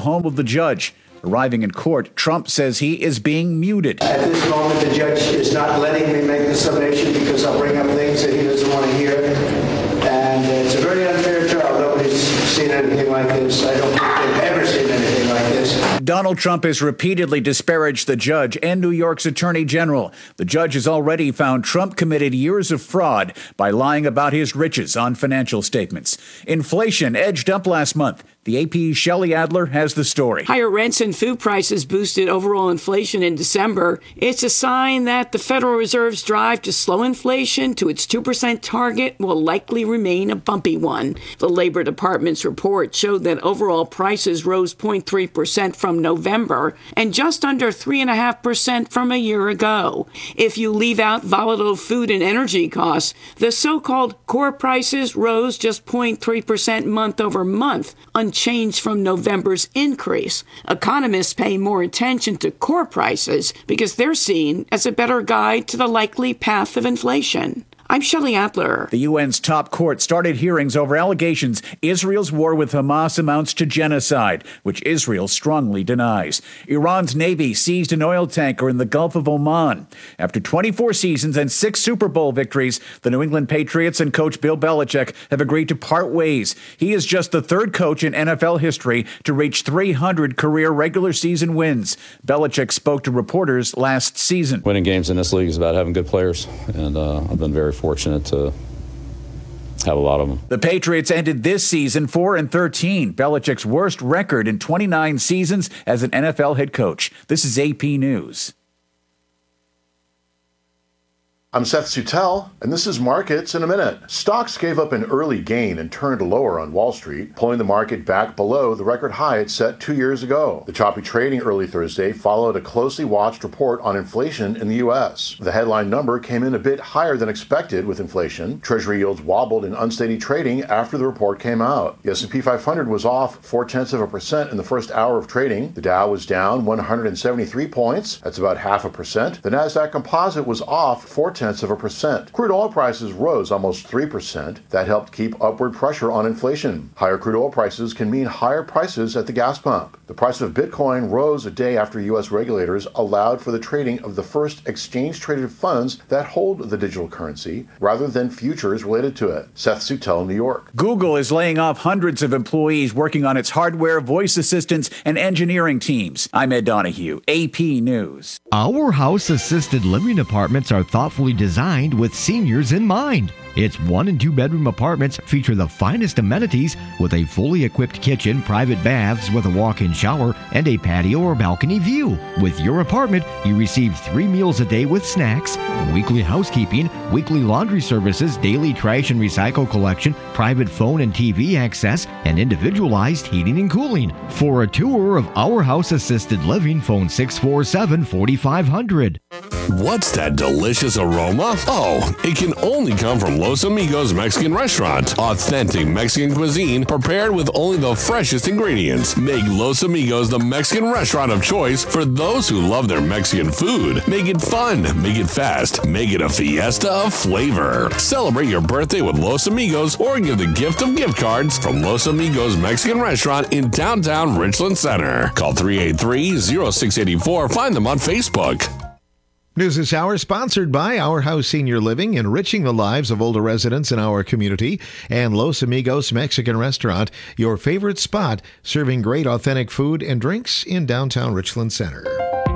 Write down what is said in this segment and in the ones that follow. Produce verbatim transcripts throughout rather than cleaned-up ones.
home of the judge. Arriving in court, Trump says he is being muted. At this moment, the judge is not letting me make the summation because I'll bring up things that he doesn't want to hear. And it's a very unfair trial. Nobody's seen anything like this. I don't think they've ever seen anything like this. Donald Trump has repeatedly disparaged the judge and New York's attorney general. The judge has already found Trump committed years of fraud by lying about his riches on financial statements. Inflation edged up last month. The A P's Shelley Adler has the story. Higher rents and food prices boosted overall inflation in December. It's a sign that the Federal Reserve's drive to slow inflation to its two percent target will likely remain a bumpy one. The Labor Department's report showed that overall prices rose zero point three percent from November and just under three point five percent from a year ago. If you leave out volatile food and energy costs, the so-called core prices rose just zero point three percent month over month, unchanged from November's increase. Economists pay more attention to core prices because they're seen as a better guide to the likely path of inflation. I'm Shelley Adler. The U N's top court started hearings over allegations Israel's war with Hamas amounts to genocide, which Israel strongly denies. Iran's Navy seized an oil tanker in the Gulf of Oman. After twenty-four seasons and six Super Bowl victories, the New England Patriots and coach Bill Belichick have agreed to part ways. He is just the third coach in N F L history to reach three hundred career regular season wins. Belichick spoke to reporters last season. Winning games in this league is about having good players, and uh, I've been very fortunate to have a lot of them. The Patriots ended this season four and thirteen, Belichick's worst record in twenty-nine seasons as an N F L head coach. This is A P News. I'm Seth Sutel, and this is Markets in a Minute. Stocks gave up an early gain and turned lower on Wall Street, pulling the market back below the record high it set two years ago. The choppy trading early Thursday followed a closely watched report on inflation in the U S. The headline number came in a bit higher than expected with inflation. Treasury yields wobbled in unsteady trading after the report came out. The S and P five hundred was off four-tenths of a percent in the first hour of trading. The Dow was down one hundred seventy-three points. That's about half a percent. The Nasdaq Composite was off four-tenths of a percent. Crude oil prices rose almost three percent. That helped keep upward pressure on inflation. Higher crude oil prices can mean higher prices at the gas pump. The price of Bitcoin rose a day after U S regulators allowed for the trading of the first exchange-traded funds that hold the digital currency, rather than futures related to it. Seth Sutel, New York. Google is laying off hundreds of employees working on its hardware, voice assistants, and engineering teams. I'm Ed Donahue, A P News. Our House assisted living apartments are thoughtfully designed with seniors in mind. Its one and two bedroom apartments feature the finest amenities with a fully equipped kitchen, private baths with a walk-in shower, and a patio or balcony view. With your apartment, you receive three meals a day with snacks, weekly housekeeping, weekly laundry services, daily trash and recycle collection, private phone and T V access, and individualized heating and cooling. For a tour of Our House Assisted Living, phone six four seven, four five zero zero. What's that delicious aroma? Oh, it can only come from Los Amigos Mexican Restaurant. Authentic Mexican cuisine prepared with only the freshest ingredients. Make Los Amigos the Mexican restaurant of choice for those who love their Mexican food. Make it fun, make it fast, make it a fiesta of flavor. Celebrate your birthday with Los Amigos or give the gift of gift cards from Los Amigos Mexican Restaurant in downtown Richland Center. Call three eight three, zero six eight four. Find them on Facebook. News this hour sponsored by Our House Senior Living, enriching the lives of older residents in our community, and Los Amigos Mexican Restaurant, your favorite spot serving great authentic food and drinks in downtown Richland Center.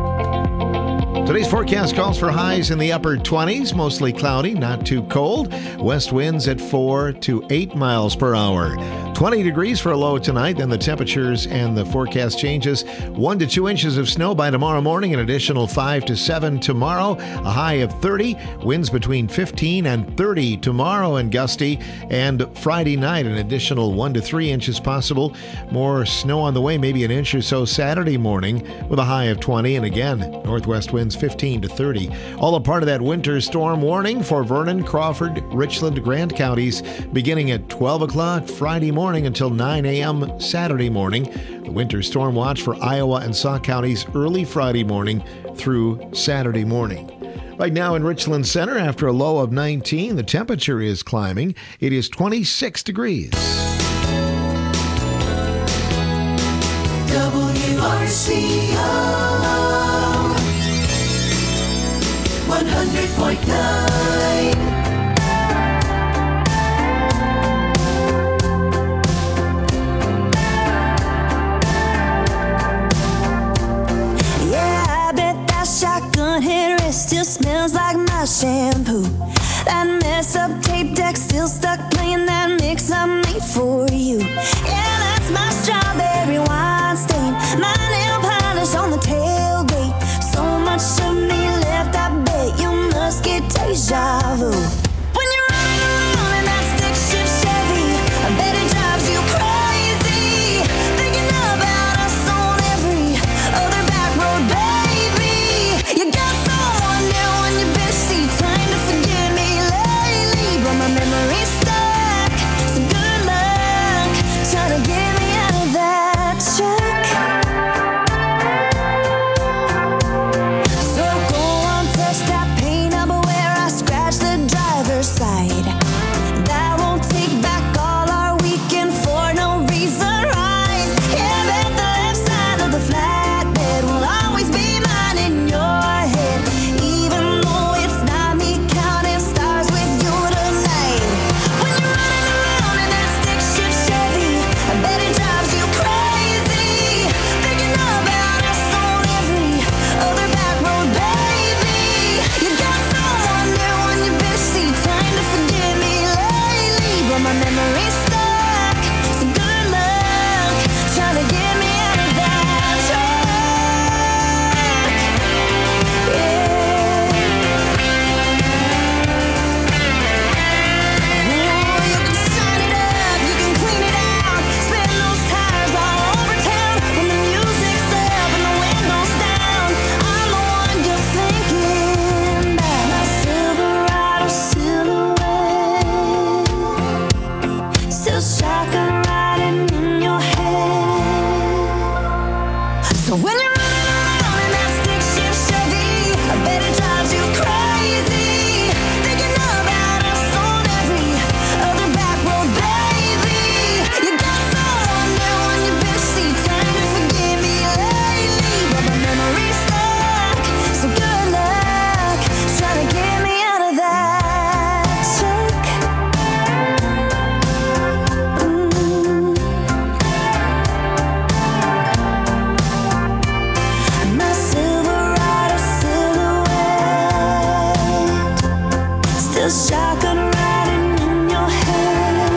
Today's forecast calls for highs in the upper twenties, mostly cloudy, not too cold. West winds at four to eight miles per hour. twenty degrees for a low tonight, then the temperatures and the forecast changes. one to two inches of snow by tomorrow morning, an additional five to seven tomorrow. A high of thirty, winds between fifteen and thirty tomorrow and gusty. And Friday night, an additional one to three inches possible. More snow on the way, maybe an inch or so Saturday morning with a high of twenty. And again, northwest winds fifteen to thirty. All a part of that winter storm warning for Vernon, Crawford, Richland, Grant counties beginning at twelve o'clock Friday morning until nine a.m. Saturday morning. The winter storm watch for Iowa and Sauk counties early Friday morning through Saturday morning. Right now in Richland Center, after a low of nineteen, the temperature is climbing. It is twenty-six degrees. Double C O one hundred point nine. Yeah, I bet that shotgun headrest still smells like my shampoo. That mess up tape deck still stuck playing that mix I made for you. Yeah, that's my strawberry wine stain, my nail polish on the tailgate. So much of me left, I bet you must get deja vu. When you're running around in that stick shift Chevy, I bet it drives you crazy, thinking about us on every other back road, baby. You got someone new on your busy, trying to forget me lately, but my memory's stuck, so good luck trying to get me out of that check. So go on, touch that paint up where I scratch the driver's side. That won't take back all our weekend for no reason, right? Yeah, bet the left side of the flatbed will always be mine in your head, even though it's not me counting stars with you tonight. When you're running around in that stick shift Chevy, I bet it drives you crazy, thinking about us on every other back road, baby. You got someone new on your busy, trying to forget me lately, but my memory's stuck, so good luck trying to get me out of that track. Yeah. Oh, you can shine it up, you can clean it out, spin those tires all over town. When the music's up and the window's down, I'm the one you're thinking about. My Silverado silhouette, still shotgun riding in your head. So when you're running around in that stick shift Chevy, I bet it drives you crazy, thinking about us on every other back road, baby. You got someone new on your busy, trying to forget me lately, but my memory's stuck, so good luck trying to get me out of that check. Mm. My Silverado silhouette, still shotgun riding in your head.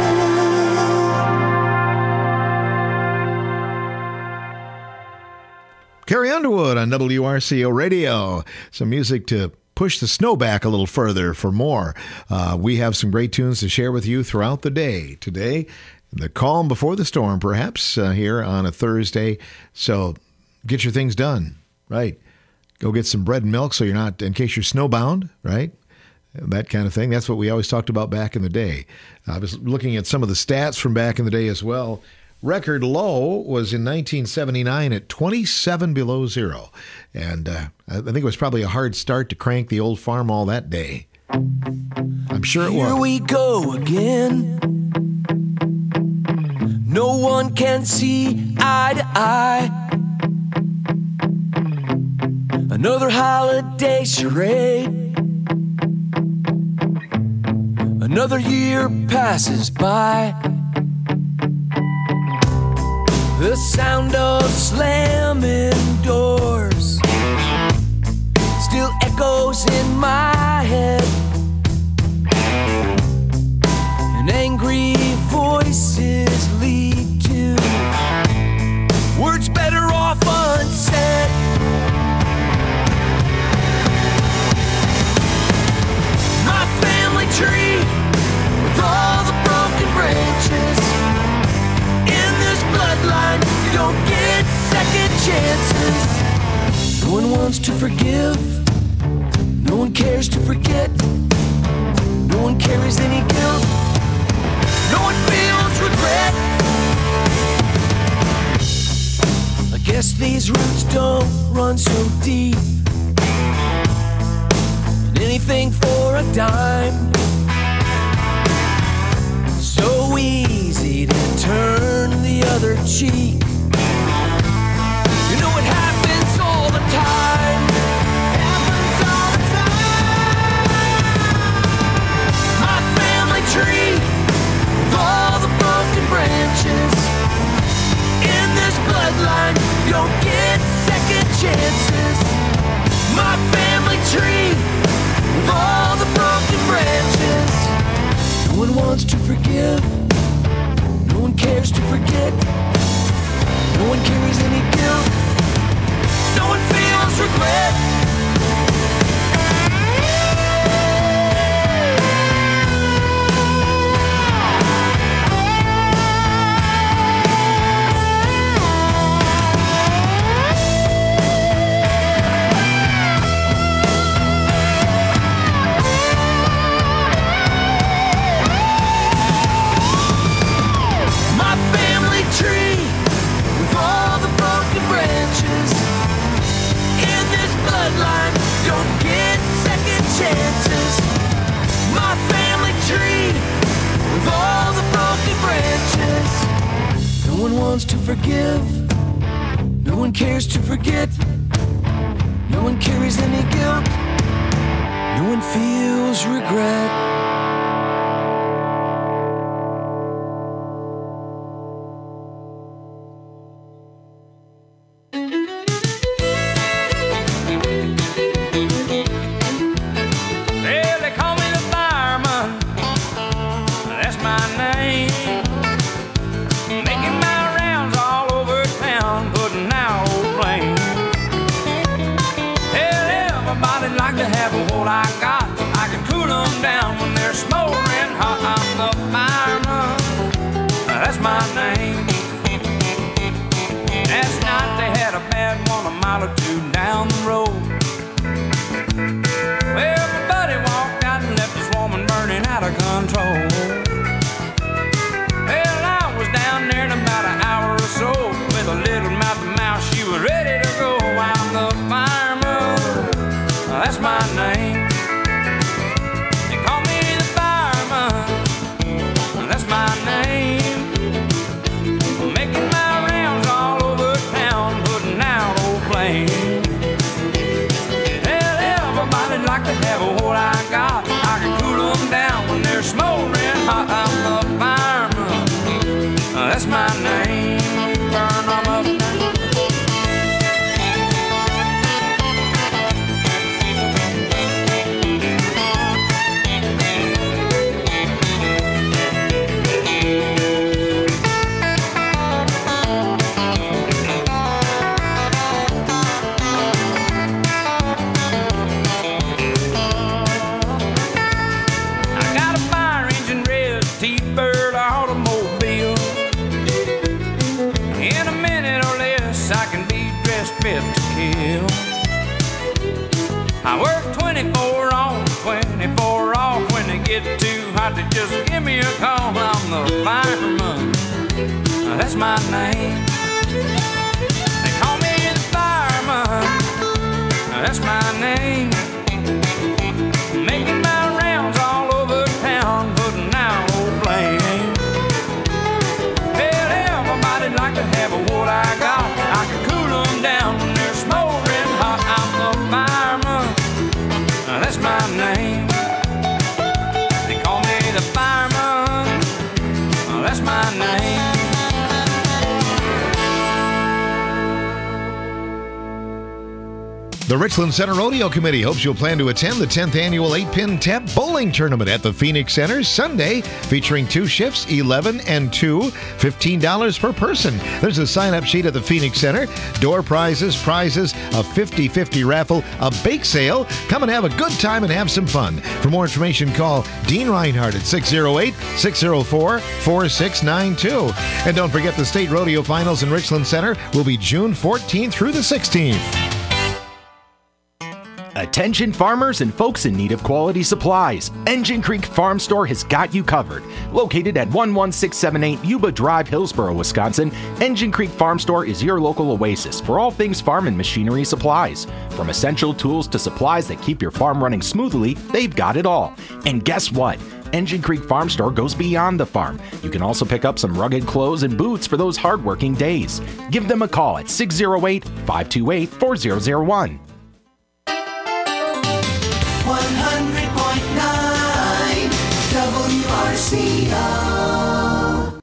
Carrie Underwood on W R C O Radio. Some music to push the snow back a little further for more. Uh, we have some great tunes to share with you throughout the day. Today, the calm before the storm, perhaps, uh, here on a Thursday. So get your things done, right? Go get some bread and milk so you're not, in case you're snowbound, right? That kind of thing. That's what we always talked about back in the day. I was looking at some of the stats from back in the day as well. Record low was in nineteen seventy-nine at twenty-seven below zero. And uh, I think it was probably a hard start to crank the old Farmall that day. I'm sure it was. Here we go again. No one can see eye to eye. Another holiday charade. Another year passes by. The sound of slamming doors still echoes in my head, and angry voices lead to words better off unsaid. My family tree with all the broken branches. In this bloodline, you don't get second chances. No one wants to forgive. No one cares to forget. No one carries any guilt. No one feels regret. I guess these roots don't run so deep. And anything for a dime. So easy to turn the other cheek. You know it forgive. No one cares to forget. No one carries any guilt. No one feels regret. To forgive, no one cares to forget, no one carries any guilt, no one feels regret. Well, they call me the fireman, that's my name. Making my like to have what I got. I can cool them down when they're smoldering hot. I'm the fireman, that's my name. Last night they had a bad one a mile or two down the road. Well, my buddy walked out and left his woman burning out of control. Well, I was down there in about an hour or so with a little mouth to mouth. She was ready to go. I'm the fireman, that's my name. They call me the fireman, that's my name. Making my rounds all over town, putting out old flames. Well, everybody like to have what I got. I can cool them down when they're smoldering hot. I'm the fireman, that's my name. Burn them up now. I work twenty-four on, twenty-four off. When they get too hot, they just give me a call. I'm the fireman, that's my name. They call me the fireman, that's my name. Making my rounds all over town, putting out old flames. Well, everybody like to have what I got. I can cool them down when they're smoldering hot. I'm the fireman, that's my name. They call me the fireman, that's my name. The Richland Center Rodeo Committee hopes you'll plan to attend the tenth Annual eight-Pin Tap Bowling Tournament at the Phoenix Center Sunday, featuring two shifts, eleven and two, fifteen dollars per person. There's a sign-up sheet at the Phoenix Center. Door prizes, prizes, a fifty-fifty raffle, a bake sale. Come and have a good time and have some fun. For more information, call Dean Reinhardt at six oh eight, six oh four, four six nine two. And don't forget the State Rodeo Finals in Richland Center will be June fourteenth through the sixteenth. Attention farmers and folks in need of quality supplies. Engine Creek Farm Store has got you covered. Located at one one six seven eight Yuba Drive, Hillsboro, Wisconsin, Engine Creek Farm Store is your local oasis for all things farm and machinery supplies. From essential tools to supplies that keep your farm running smoothly, they've got it all. And guess what? Engine Creek Farm Store goes beyond the farm. You can also pick up some rugged clothes and boots for those hardworking days. Give them a call at six oh eight, five two eight, four oh oh one. one hundred point nine W R C O.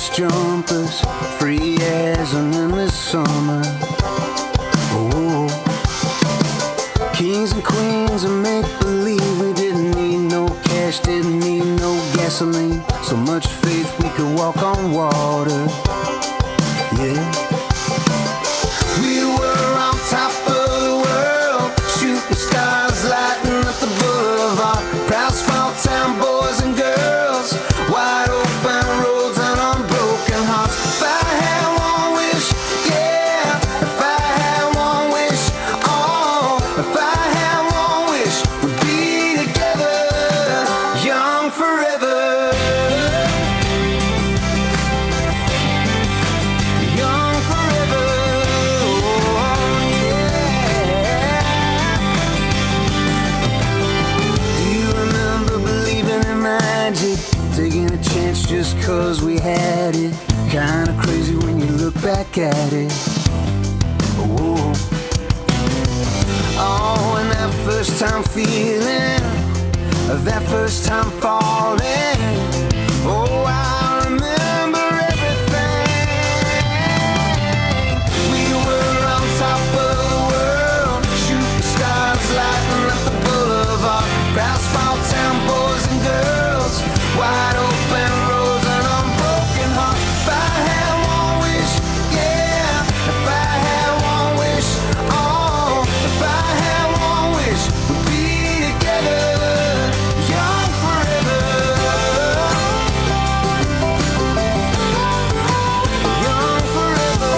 lace jumpers, free as an endless summer. Oh, kings and queens of make-believe. We didn't need no cash, didn't need no gasoline. So much faith we could walk on water. Yeah. We were on top of the world, shooting stars, lighting up the boulevard. Proud small town boys and girls, wide open roads and unbroken hearts. If I had one wish, yeah, if I had one wish, oh, if I had one wish, we'd be together, young forever. Young forever, oh, yeah. Do you remember believing in magic? Taking a chance just cause we had it. Kinda crazy when you look back at it. Oh, oh, and that first time feeling, that first time falling. Oh, I remember everything. We were on top of the world, shooting stars, lighting up the boulevard. Proud small town boys and girls, wide open roads and unbroken hearts. If I had one wish, yeah, if I had one wish, oh, if I had one wish, we'd be together, young forever. Young forever.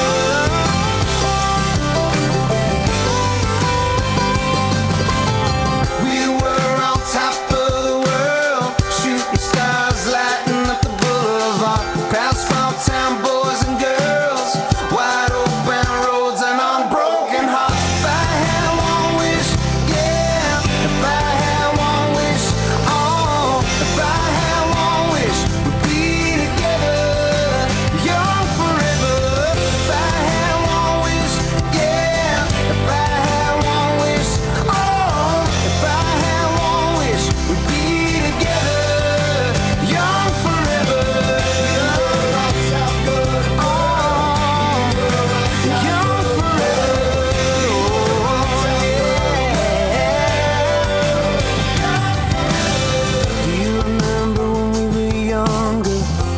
We were on top of the world, shooting stars, lighting up the boulevard. Proud small town boys and girls, wide open roads and unbroken hearts. If I had one wish, yeah, if I had one wish, oh, if I had one wish, we'd be together, young forever. If I had one wish, yeah, if I had one wish, oh, if I had one wish, we'd be together, young forever. Young forever. Do you remember when we were younger?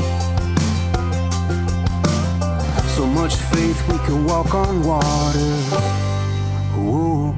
So much faith we could walk on water. Ooh.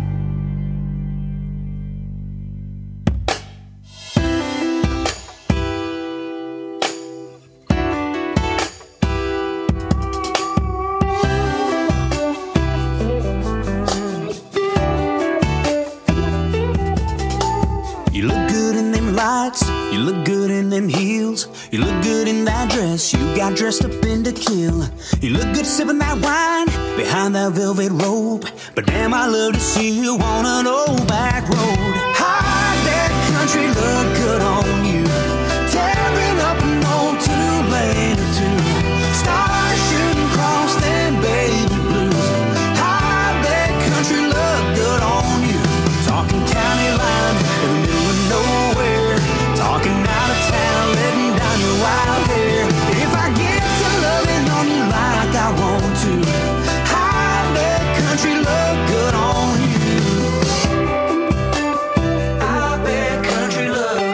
You look good in them lights, you look good in them heels, you look good in that dress, you got dressed up in to kill. You look good sipping that wine behind that velvet robe, but damn, I love to see you on an old back road. High deck country look good on you, tearing up an old two-lane or two, stars shooting across them baby blues. High deck country look good on you, talking county line in the middle of nowhere, talking out of town, letting down your wild hair. If I get to loving on you like I want to, high deck country look good on you. High deck country look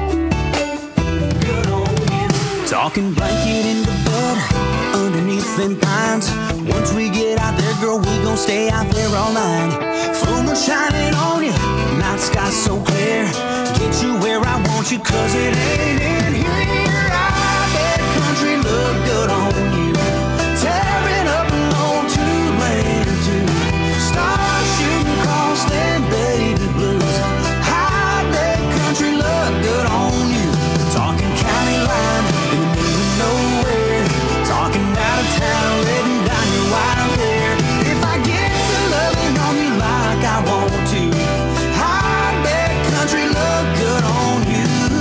good on you. Talking blanket in the bed underneath them pines. Once we get out there, girl, we gon' stay out there all night. Full moon shining on you, night sky so clear. Get you where I want you, cause it ain't in here. I bet country look good on you, tearing up an old two-lane or two, stars shooting across them baby blues. I bet country look good on you, talking county line in the middle of nowhere, talking out of town, letting down your wild hair. If I get to loving on you like I want to, I bet country look good on you.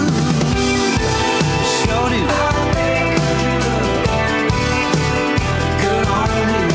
Sure do. I bet country look good on you.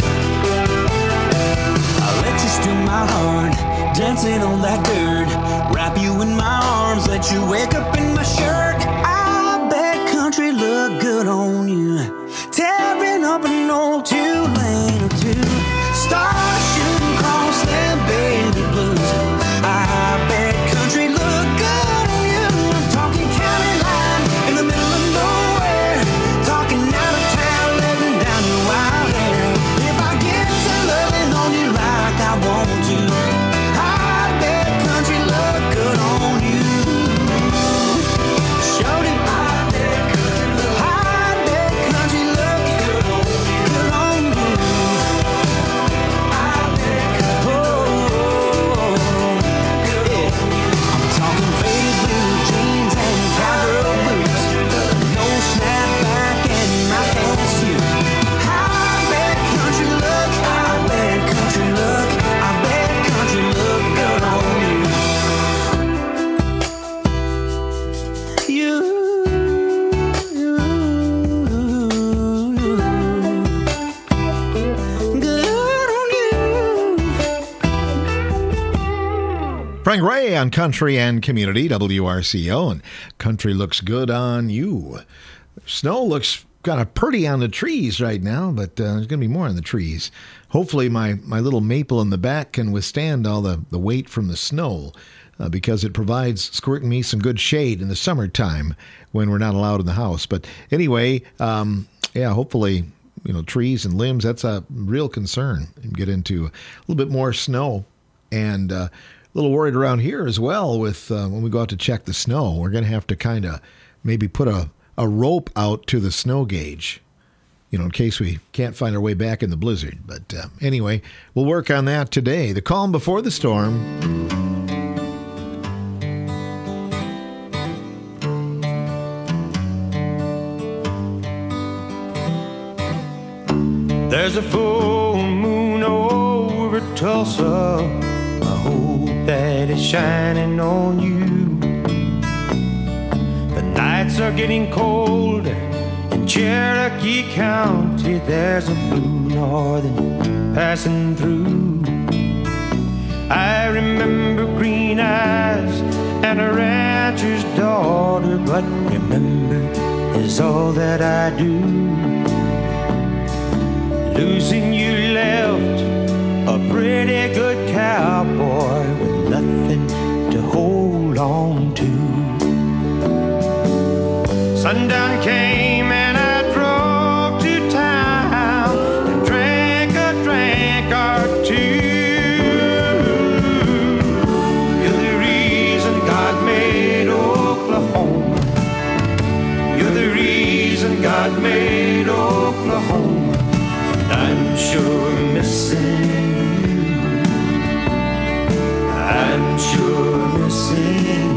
I let you steal my heart, dancing on that dirt, Wrap you in my arms, let you wake up in my shirt. I bet country look good on you. Tearing up an old two-lane or two. Start shooting across them baby blues. I bet country look good on you. I'm talking county line in the middle of nowhere. Talking out of town, living down your wild hair. If I get to loving on you like I want to, I bet country look good on you. Showed it. I bet country look. I bet country look good on you. Good on you. I bet country look. Yeah. I'm talking faded blue jeans and cowgirl boots. No snapback and my pants too. I bet country look. I bet country look. I bet country look good on you. You. Good on you. Frank Ray on Country and Community, W R C O, and Country looks good on you. Snow looks kind of pretty on the trees right now, but uh, there's going to be more on the trees. Hopefully my, my little maple in the back can withstand all the, the weight from the snow uh, because it provides squirting me some good shade in the summertime when we're not allowed in the house. But anyway, um, yeah, hopefully, you know, trees and limbs, that's a real concern. And get into a little bit more snow. And uh, a little worried around here as well with uh, when we go out to check the snow. We're going to have to kind of maybe put a, a rope out to the snow gauge, you know, in case we can't find our way back in the blizzard. But uh, anyway, we'll work on that today. The calm before the storm. There's a full moon over Tulsa. I hope that it's shining on you. The nights are getting colder in Cherokee County. There's a blue northern passing through. I remember green eyes and a rancher's daughter, but remember is all that I do. Losing you left a pretty good cowboy with nothing to hold on to. Sundown came and I drove to town and drank a drink or two. You're the reason God made Oklahoma. You're the reason God made Oklahoma. I'm sure missing you. I'm sure missing you.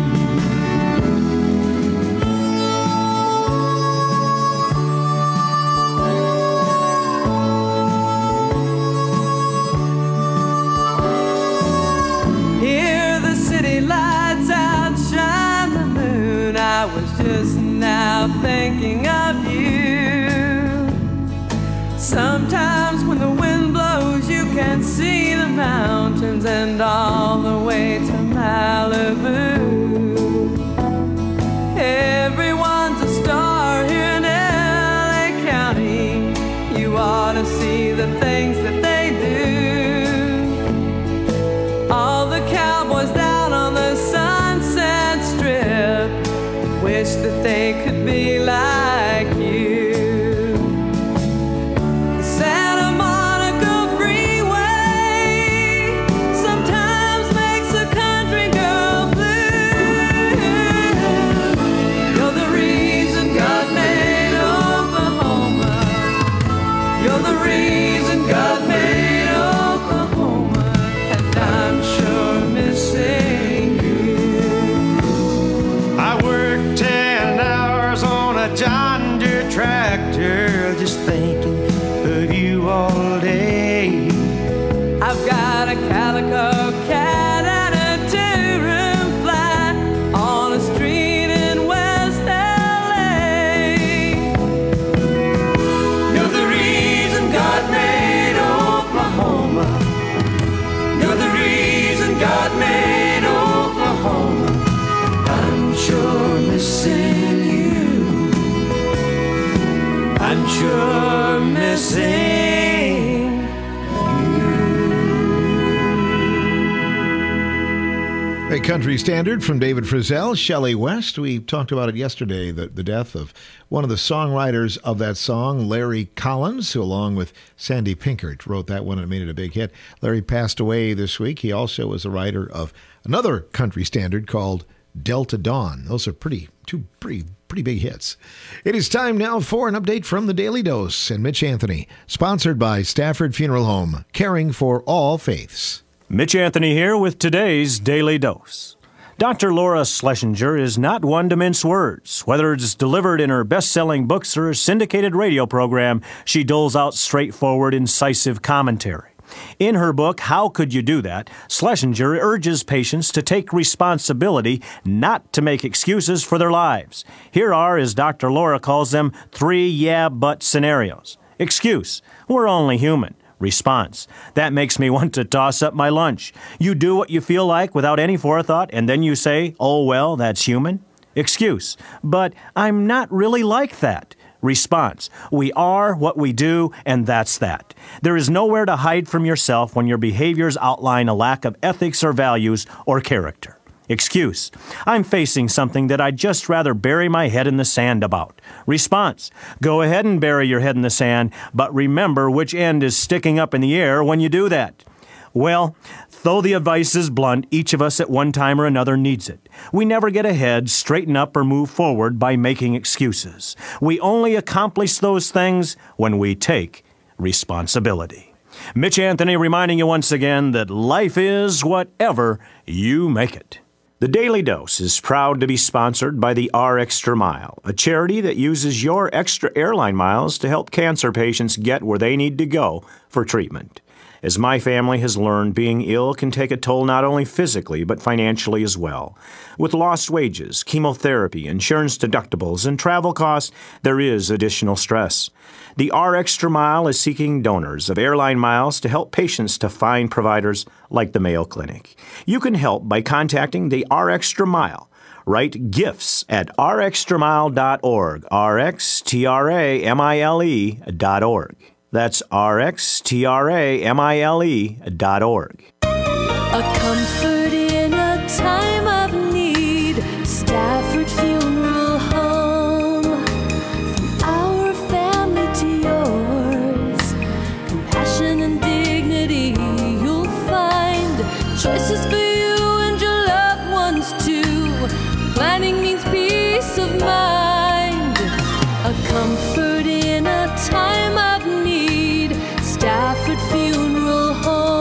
Here the city lights outshine the moon. I was just now thinking of you. Sometimes when the wind blows you can see the mountains and all the way to Malibu. Everyone's a star here in L A County. You ought to see the things that they do. All the cowboys down on the Sunset Strip wish that they could be like you. Santa Monica Freeway sometimes makes a country girl blue. You're the reason God made Oklahoma. You're the reason God made Oklahoma. And I'm sure missing you. I worked ten hours on sure missing A country standard from David Frizzell, Shelley West. We talked about it yesterday, the, the death of one of the songwriters of that song, Larry Collins, who along with Sandy Pinkert wrote that one and made it a big hit. Larry passed away this week. He also was a writer of another country standard called Delta Dawn. Those are pretty, two pretty, pretty big hits. It is time now for an update from the Daily Dose and Mitch Anthony, sponsored by Stafford Funeral Home, caring for all faiths. Mitch Anthony here with today's Daily Dose. Doctor Laura Schlesinger is not one to mince words. Whether it's delivered in her best-selling books or a syndicated radio program, she doles out straightforward, incisive commentary. In her book, How Could You Do That?, Schlesinger urges patients to take responsibility, not to make excuses for their lives. Here are, as Doctor Laura calls them, three yeah-but scenarios. Excuse: we're only human. Response: that makes me want to toss up my lunch. You do what you feel like without any forethought, and then you say, oh, well, that's human. Excuse: but I'm not really like that. Response: we are what we do, and that's that. There is nowhere to hide from yourself when your behaviors outline a lack of ethics or values or character. Excuse: I'm facing something that I'd just rather bury my head in the sand about. Response: go ahead and bury your head in the sand, but remember which end is sticking up in the air when you do that. Well, though the advice is blunt, each of us at one time or another needs it. We never get ahead, straighten up, or move forward by making excuses. We only accomplish those things when we take responsibility. Mitch Anthony reminding you once again that life is whatever you make it. The Daily Dose is proud to be sponsored by the R Extra Mile, a charity that uses your extra airline miles to help cancer patients get where they need to go for treatment. As my family has learned, being ill can take a toll not only physically, but financially as well. With lost wages, chemotherapy, insurance deductibles, and travel costs, there is additional stress. The R Extra Mile is seeking donors of airline miles to help patients to find providers like the Mayo Clinic. You can help by contacting the R Extra Mile. Write gifts at r extra mile dot org, R X T R A M I L E dot org. That's R X T R A M I L E dot org. A comfort in a time of need. Stafford Funeral Home. From our family to yours. Compassion and dignity you'll find. Choices for you and your loved ones too. Planning means peace of mind. A comfort in a time of need. Stafford Funeral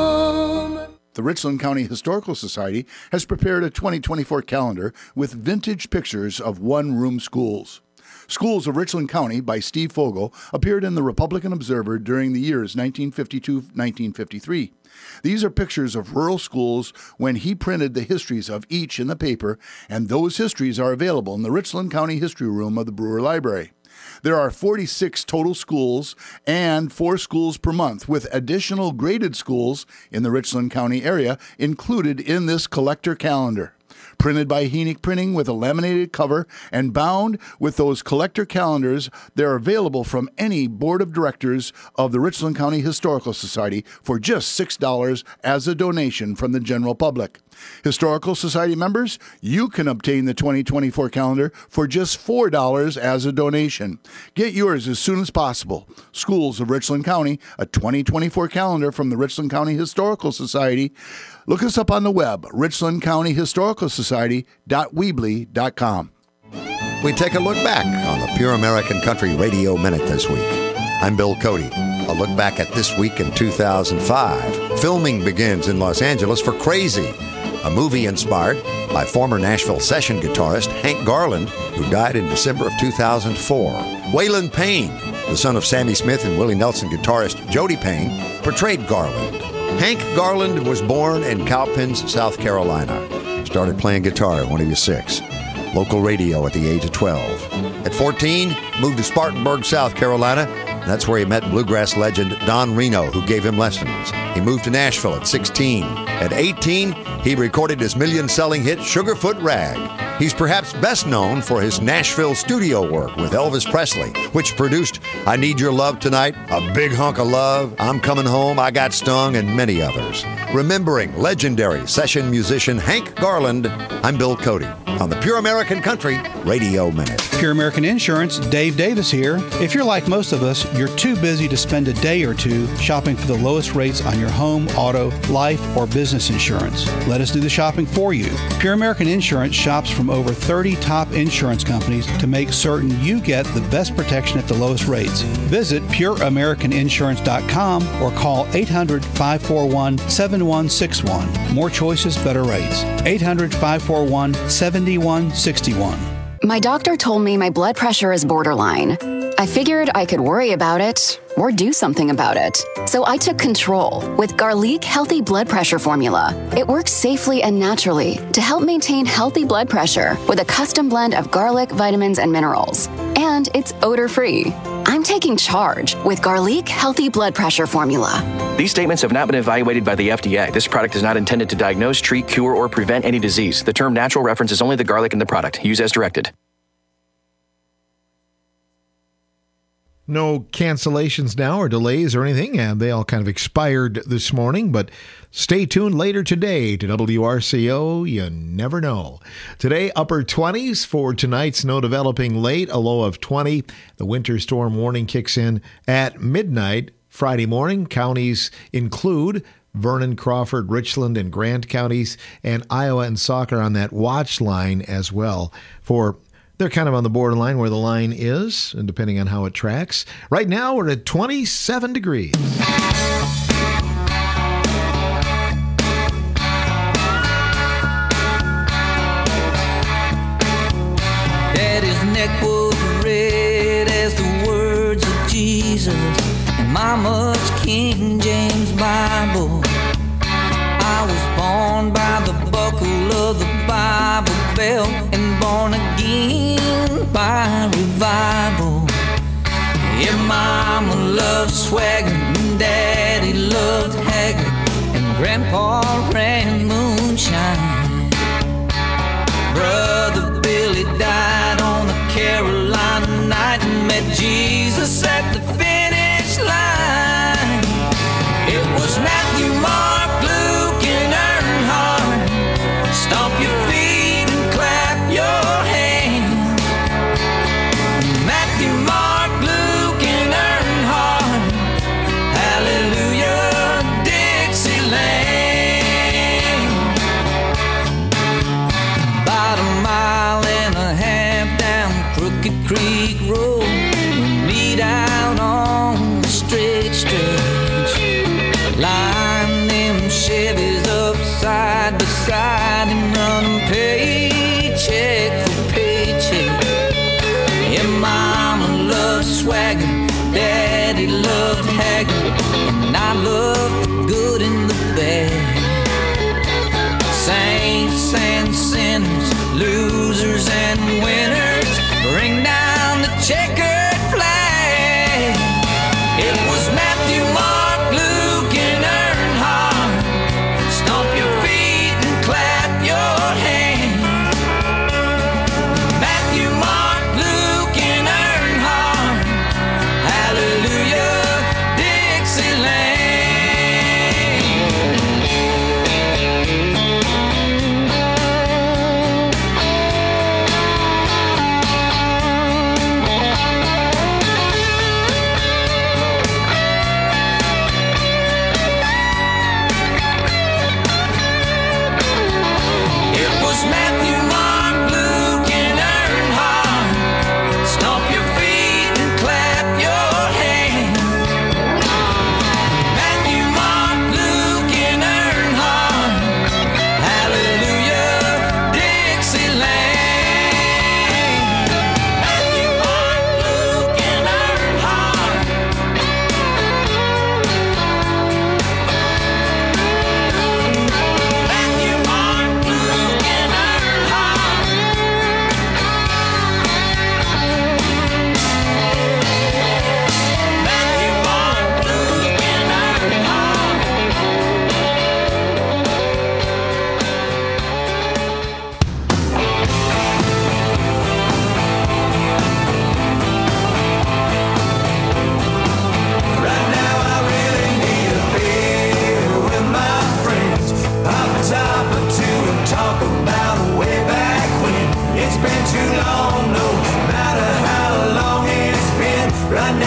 Home. The Richland County Historical Society has prepared a twenty twenty-four calendar with vintage pictures of one-room schools. Schools of Richland County by Steve Fogel appeared in the Republican Observer during the years nineteen fifty-two to nineteen fifty-three. These are pictures of rural schools when he printed the histories of each in the paper, and those histories are available in the Richland County History Room of the Brewer Library. There are forty-six total schools and four schools per month, with additional graded schools in the Richland County area included in this collector calendar. Printed by Henick Printing with a laminated cover and bound with those collector calendars, they're available from any board of directors of the Richland County Historical Society for just six dollars as a donation from the general public. Historical Society members, you can obtain the twenty twenty-four calendar for just four dollars as a donation. Get yours as soon as possible. Schools of Richland County, a twenty twenty-four calendar from the Richland County Historical Society. Look us up on the web, richland county historical society dot weebly dot com. We take a look back on the Pure American Country Radio Minute this week. I'm Bill Cody. A look back at this week in two thousand five. Filming begins in Los Angeles for Crazy, a movie inspired by former Nashville session guitarist Hank Garland, who died in December of two thousand four. Waylon Payne, the son of Sammy Smith and Willie Nelson guitarist Jody Payne, portrayed Garland. Hank Garland was born in Cowpens, South Carolina. Started playing guitar when he was six. Local radio at the age of twelve. At fourteen, moved to Spartanburg, South Carolina. That's where he met bluegrass legend Don Reno, who gave him lessons. He moved to Nashville at sixteen. At eighteen, he recorded his million-selling hit Sugarfoot Rag. He's perhaps best known for his Nashville studio work with Elvis Presley, which produced I Need Your Love Tonight, A Big Hunk of Love, I'm Coming Home, I Got Stung, and many others. Remembering legendary session musician Hank Garland, I'm Bill Cody on the Pure American Country Radio Minute. Pure American Insurance, Dave Davis here. If you're like most of us, you're too busy to spend a day or two shopping for the lowest rates on your home, auto, life, or business insurance. Let us do the shopping for you. Pure American Insurance shops from over thirty top insurance companies to make certain you get the best protection at the lowest rates. Visit pure american insurance dot com or call eight hundred, five four one, seven one six one. More choices, better rates. eight hundred, five four one, seven one six one. My doctor told me my blood pressure is borderline. I figured I could worry about it or do something about it. So I took control with Garlic Healthy Blood Pressure Formula. It works safely and naturally to help maintain healthy blood pressure with a custom blend of garlic, vitamins, and minerals. And it's odor-free. I'm taking charge with Garlic Healthy Blood Pressure Formula. These statements have not been evaluated by the F D A. This product is not intended to diagnose, treat, cure, or prevent any disease. The term natural references only the garlic in the product. Use as directed. No cancellations now or delays or anything, and they all kind of expired this morning, but stay tuned later today to W R C O. You never know. Today, upper twenties for tonight's snow developing late, a low of twenty. The winter storm warning kicks in at midnight Friday morning. Counties include Vernon, Crawford, Richland, and Grant counties, and Iowa and Sauk are on that watch line as well for they're kind of on the borderline where the line is, and depending on how it tracks. Right now, we're at twenty-seven degrees. Daddy's neck was red as the words of Jesus, and Mama's King James Bible. I was born by the buckle of the Bible belt and born again by revival. Yeah, Mama loved swagger and Daddy loved Haggard and Grandpa ran moonshine. Brother Billy died on a Carolina night and met Jesus at the finish line. It was Matthew, Mark, Luke, and Earnhardt. Stomp your feet and clap your hands. Matthew, Mark, Luke, and Earnhardt. Hallelujah, Dixieland. About a mile and a half down Crooked Creek Road, we meet out on the straight stretch. Line them Chevys up side by side and run them paycheck for paycheck. Yeah, Mama loved swagger, Daddy loved Haggard, and I loved the good and the bad. Saints and sinners, losers and winners, bring down the checkered flag. It was Matthew, Mark, Luke, and Earnhardt. Stomp your feet and clap your hands. Matthew, Mark, Luke, and Earnhardt. Hallelujah, Dixieland.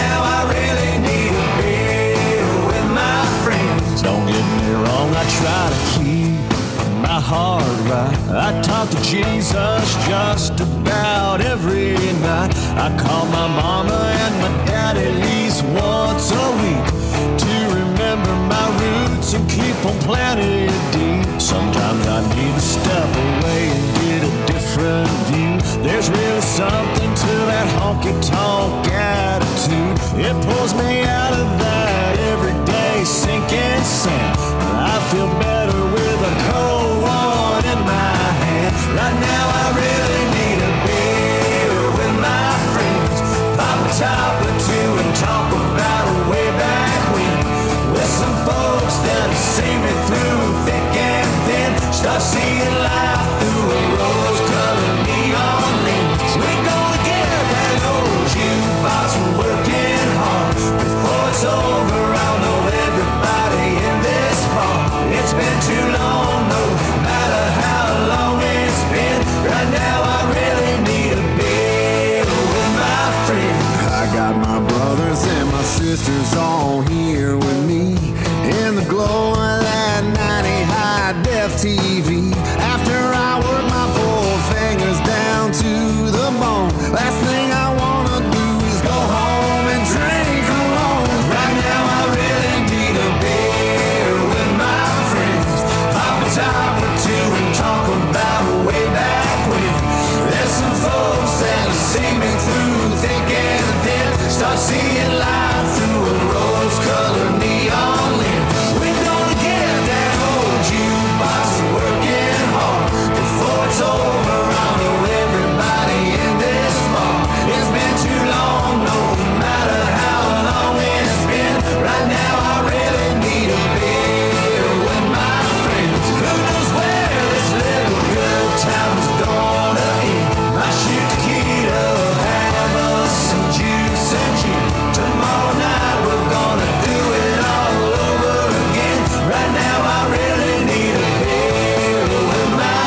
now I really need a beer with my friends. Don't get me wrong, I try to keep my heart right. I talk to Jesus just about every night. I call my mama and my dad at least once a week to remember my roots and keep on planted deep. Sometimes I need to step away and get a different view. There's really something to that honky-tonk attitude. It pulls me out of that everyday sinking sand. I feel better with a cold one in my hand. Right now I really need a beer with my friends. Pop a top or two and talk about way back when. With some folks that'll see me through thick and thin. Start seeing life through a rose-colored neon lens. We're gonna get that old jukebox from working hard. Before it's over, I'll know everybody in this bar. It's been too long, no matter how long it's been. Right now I really need a beer with my friends. I got my brothers and my sisters all here with me in the glow of that ninety high def T V. After I work my poor fingers down to the bone, last thing I wanna do is go home and drink alone. Right now I really need a beer with my friends. Pop a top or two and talk about way back when. There's some folks that'll see me through thick and thin. Start seeing life through a rose-colored neon lens. We're gonna get that old jukebox working hard. Before it's over, I'll know everybody in this bar. It's been too long, no matter how long it's been. Right now I really need a beer with my friends. Who knows where this little good time's gonna end? Might shoot tequila, have us some juice and gin. Tomorrow night we're gonna do it all over again. Right now I really need a beer with my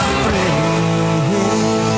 friends.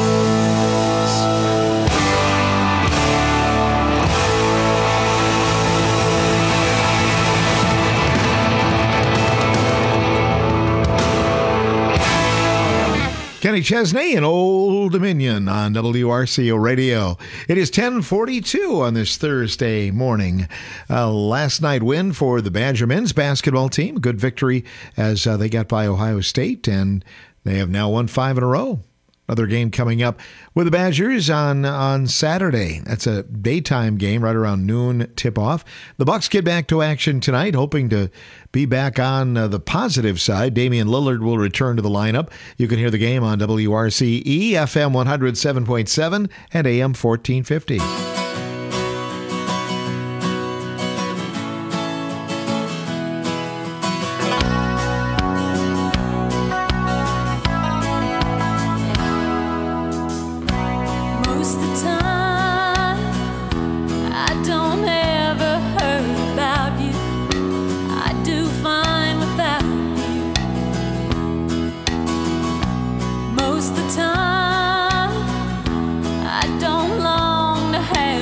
Kenny Chesney and Old Dominion on W R C O Radio. It is ten forty-two on this Thursday morning. Uh, last night win for the Badger men's basketball team. Good victory as uh, they got by Ohio State, and they have now won five in a row. Another game coming up with the Badgers on, on Saturday. That's a daytime game right around noon tip-off. The Bucks get back to action tonight, hoping to be back on uh, the positive side. Damian Lillard will return to the lineup. You can hear the game on W R C E, F M one oh seven point seven, and A M fourteen fifty. Most of the time, I don't ever heard about you. I do fine without you. Most of the time, I don't long to have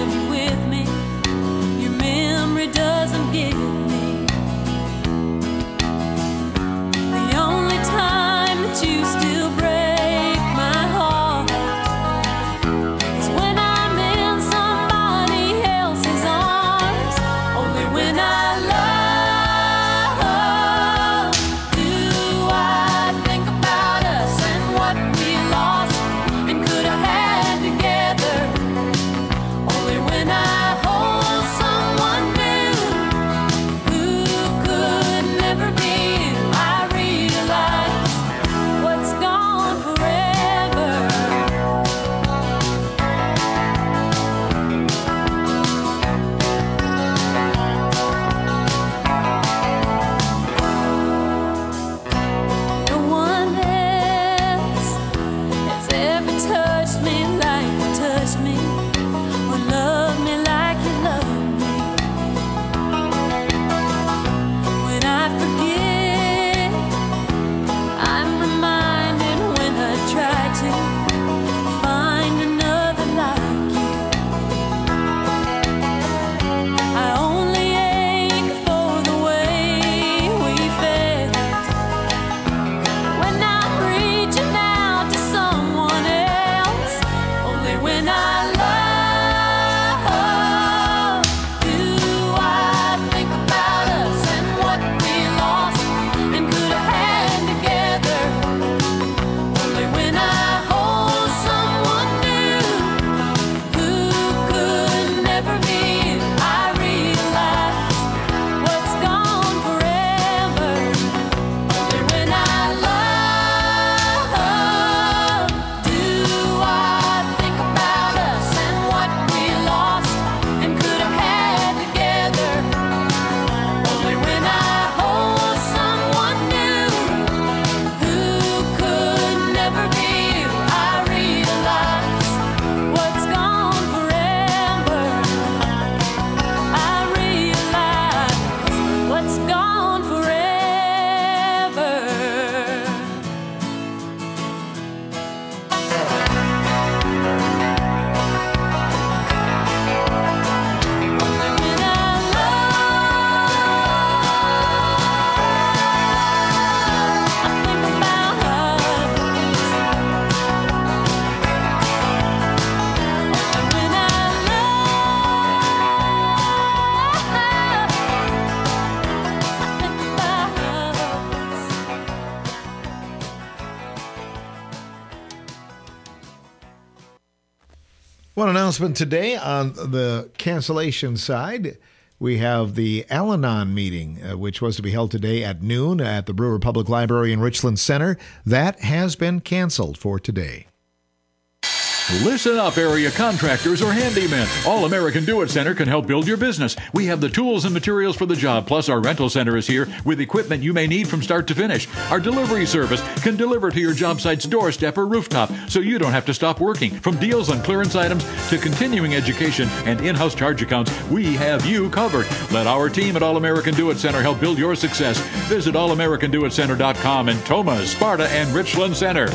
One announcement today on the cancellation side. We have the Al-Anon meeting, uh, which was to be held today at noon at the Brewer Public Library in Richland Center. That has been canceled for today. Listen up, area contractors or handymen. All American Do It Center can help build your business. We have the tools and materials for the job, plus our rental center is here with equipment you may need from start to finish. Our delivery service can deliver to your job site's doorstep or rooftop, so you don't have to stop working. From deals on clearance items to continuing education and in-house charge accounts, we have you covered. Let our team at All American Do It Center help build your success. Visit all american do it center dot com in Thomas, Sparta, and Richland Center.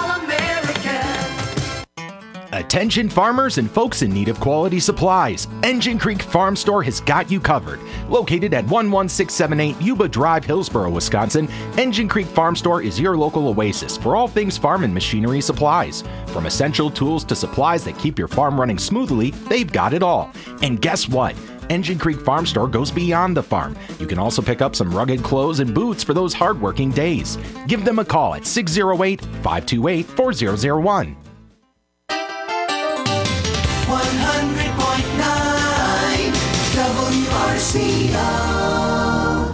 Attention farmers and folks in need of quality supplies. Engine Creek Farm Store has got you covered. Located at one one six seven eight Yuba Drive, Hillsboro, Wisconsin, Engine Creek Farm Store is your local oasis for all things farm and machinery supplies. From essential tools to supplies that keep your farm running smoothly, they've got it all. And guess what? Engine Creek Farm Store goes beyond the farm. You can also pick up some rugged clothes and boots for those hardworking days. Give them a call at six oh eight, five two eight, four zero zero one. one hundred point nine W R C O.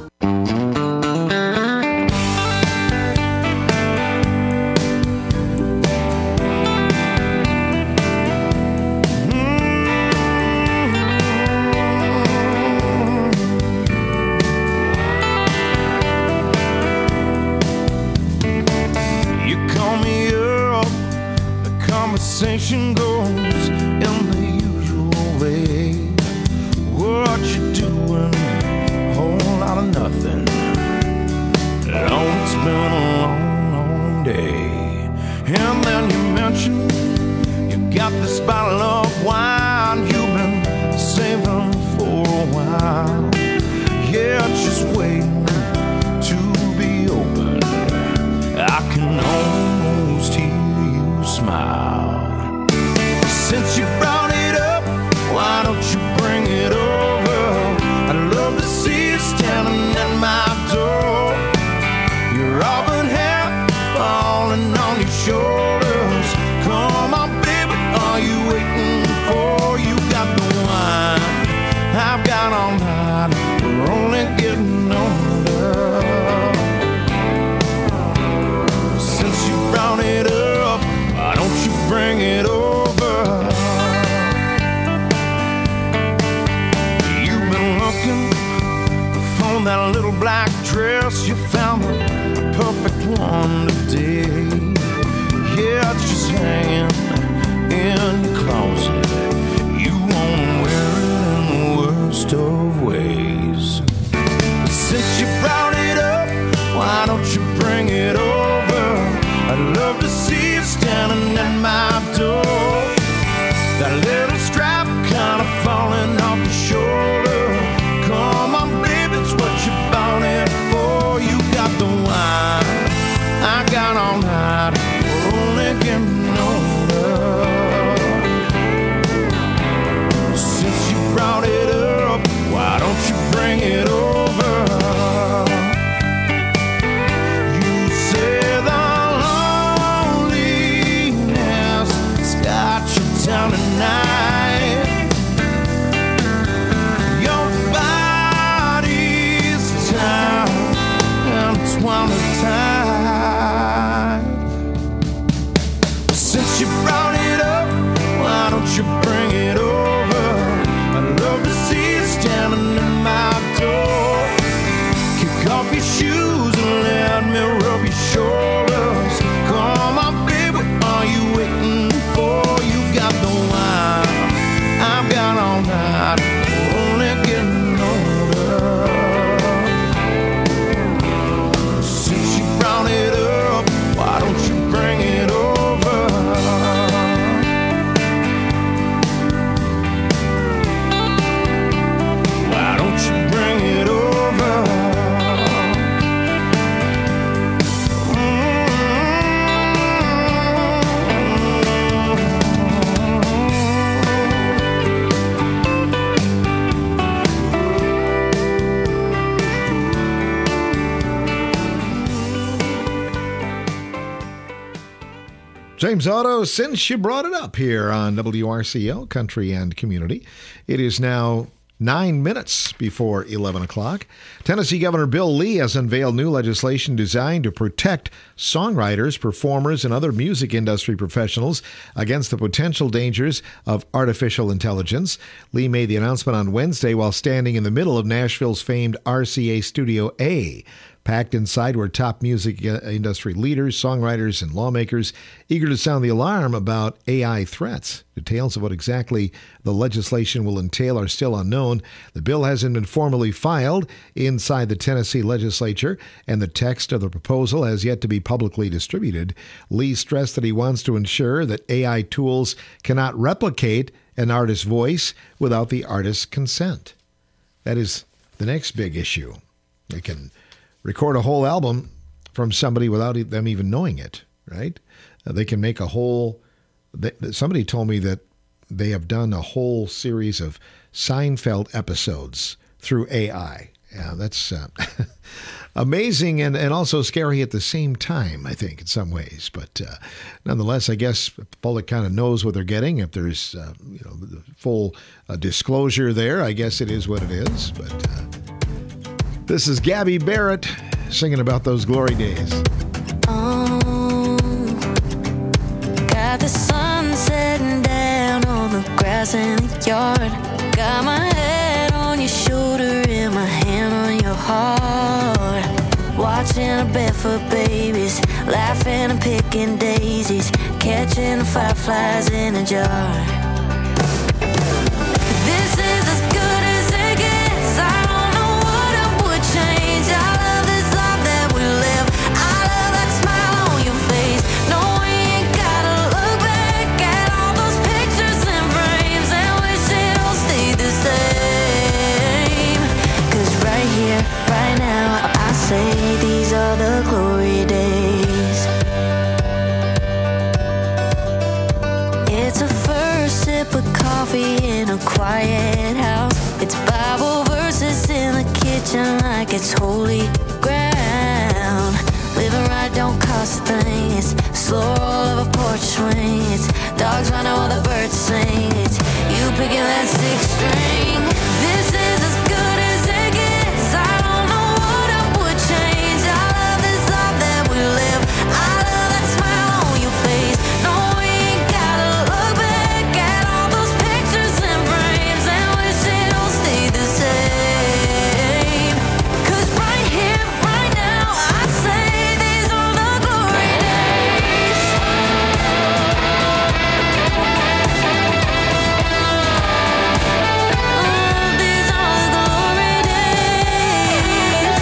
You call me up, the conversation goes in the usual way. What you doing? Whole lot of nothing. Oh, it's been a long, long day. And then you mention you got this bottle of wine you've been saving for a while. Yeah, just waiting to be open. I can almost hear you smile. Since you brought it up, why don't you bring it over? I'd love to see you standing at my door. Your auburn hair falling on your shoulders. Come on, baby, are you waiting for? You got the wine, I've got all night. We're only getting older. Since you brought it up, why don't you bring it over? You've been looking for that little black dress. You found the perfect one today. Yeah, it's just hanging in your closet. You won't wear it in the worst of ways. Since you brought it up, why don't you bring it over? I'd love to see you standing at my door. That little strap kind of falling off your shoulder. Come on, baby, it's what you bought it for. You got the wine, I got all night. We're only getting older. Since you brought it up, why don't you James Otto, since you brought it up here on W R C L, Country and Community, it is now nine minutes before eleven o'clock. Tennessee Governor Bill Lee has unveiled new legislation designed to protect songwriters, performers, and other music industry professionals against the potential dangers of artificial intelligence. Lee made the announcement on Wednesday while standing in the middle of Nashville's famed R C A Studio A. Packed inside were top music industry leaders, songwriters, and lawmakers eager to sound the alarm about A I threats. Details of what exactly the legislation will entail are still unknown. The bill hasn't been formally filed inside the Tennessee legislature, and the text of the proposal has yet to be publicly distributed. Lee stressed that he wants to ensure that A I tools cannot replicate an artist's voice without the artist's consent. That is the next big issue. They can record a whole album from somebody without them even knowing it, right? Uh, they can make a whole... They, somebody told me that they have done a whole series of Seinfeld episodes through A I. Yeah, that's uh, amazing and, and also scary at the same time, I think, in some ways. But uh, nonetheless, I guess the public kind of knows what they're getting. If there's uh, you know the full uh, disclosure there, I guess it is what it is. But... Uh, This is Gabby Barrett singing about those glory days. Oh, got the sun setting down on the grass in the yard. Got my head on your shoulder and my hand on your heart. Watching the barefoot babies, laughing and picking daisies, catching the fireflies in a jar. This is as good as it gets. I don't know what I would change. I love this life that we live. I love that smile on your face. No, we ain't gotta look back at all those pictures and frames and wish it all stayed the same. Cause right here, right now, I say these are the glory days. It's a first sip of coffee in a quiet house. It's Bible verses in the kitchen like it's holy ground. Living right don't cost a thing. It's slow roll of a porch swing. It's dogs running while the birds sing. It's you picking that sixth string. This is as good as it gets. I don't know what I would change. I love this life that we live. I love that smile on your face. No, we ain't gotta look back at all those pictures and frames and wish it all stayed the same. Cause right here, right now, I say these are the glory days. Oh, these are the glory days.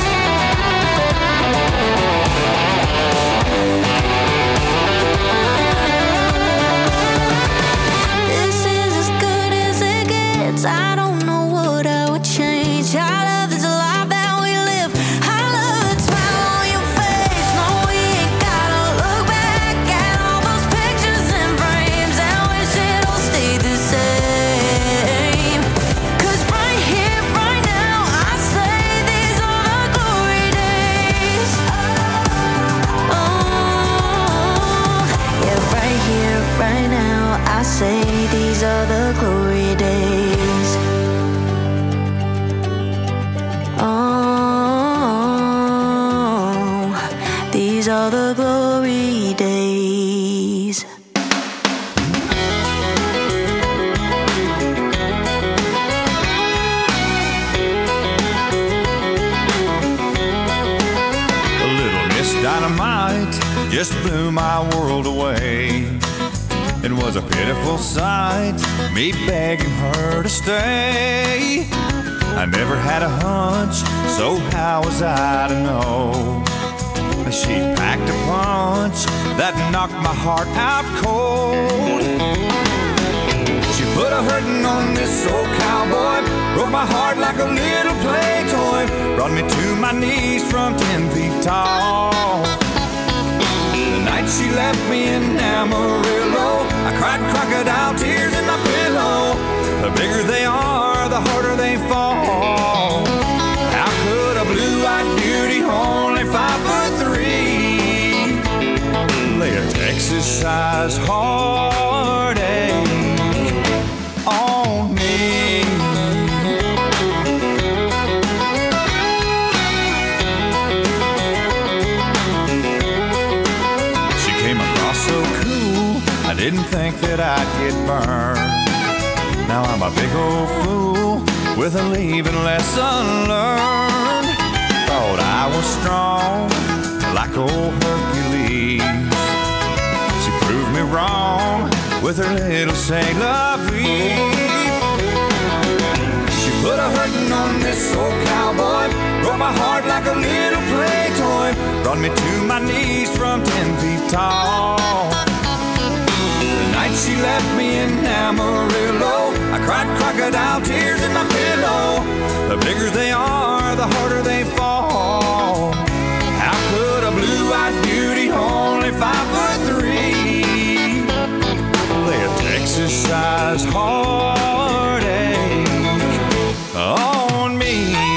This is as good as it gets. I don't know what I would change. I love this life that we live. I love that smile on your face. No, we ain't gotta look back at all those pictures and frames and wish it all stayed the same. Cause right here, right now, I say these are the glory days. Oh, yeah, right here, right now, I say these are the glory days. Oh, these are the glory days. A little Miss Dynamite just blew my world away. It was a pitiful sight, me begging her to stay. I never had a hunch, so how was I to know? She packed a punch that knocked my heart out cold. She put a hurtin' on this old cowboy, broke my heart like a little play toy, brought me to my knees from ten feet tall. The night she left me in Amarillo, I cried crocodile tears in my pillow. The bigger they are, the harder they fall. How could a blue-eyed beauty, only five foot three, lay a Texas-sized didn't think that I'd get burned. Now I'm a big old fool with a leaving lesson learned. Thought I was strong like old Hercules. She proved me wrong with her little say la vie. She put a hurtin' on this old cowboy, broke my heart like a little play toy, brought me to my knees from ten feet tall. The night she left me in Amarillo, I cried crocodile tears in my pillow. The bigger they are, the harder they fall. How could a blue-eyed beauty, only five foot three, lay a Texas-sized heartache on me?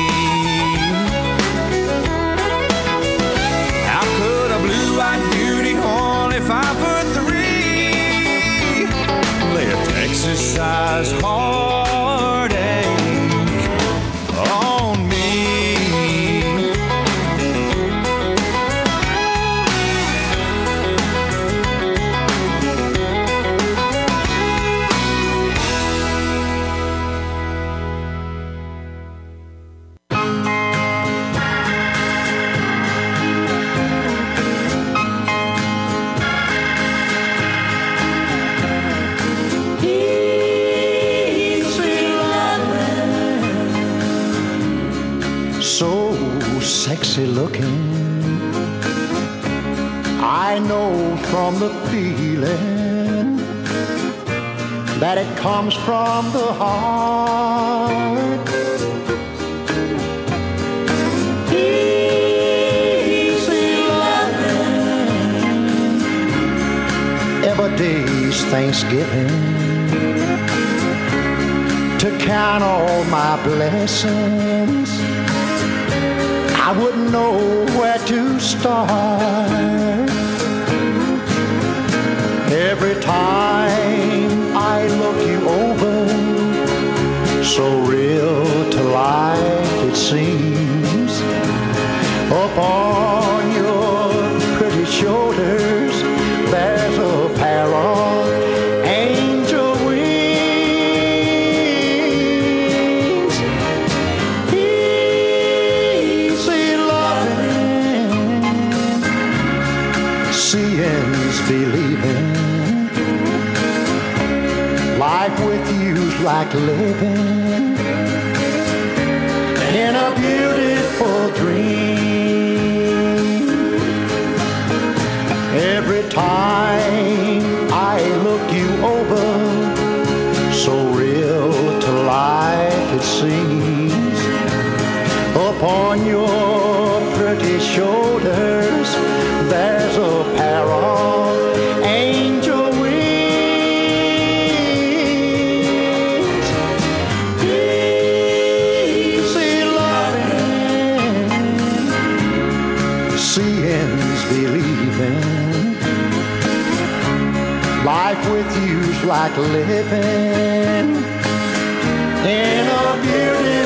How could a blue-eyed beauty, only five foot three, lay a Texas-sized heartache on me? Sexy looking, I know from the feeling that it comes from the heart. Easy loving, every day's Thanksgiving, to count all my blessings. I wouldn't know where to start. Every time I look you over, so real to life it seems. Upon your pretty shoulders, there's a pair of angel wings. Easy loving, seeing's believing. Life with you's like living in a beautiful dream. Every time I look you over, so real to life it seems. Upon your pretty shoulders, there's a pair of angel wings. Easy loving, seeing's believing. Life with you's like living in a beautiful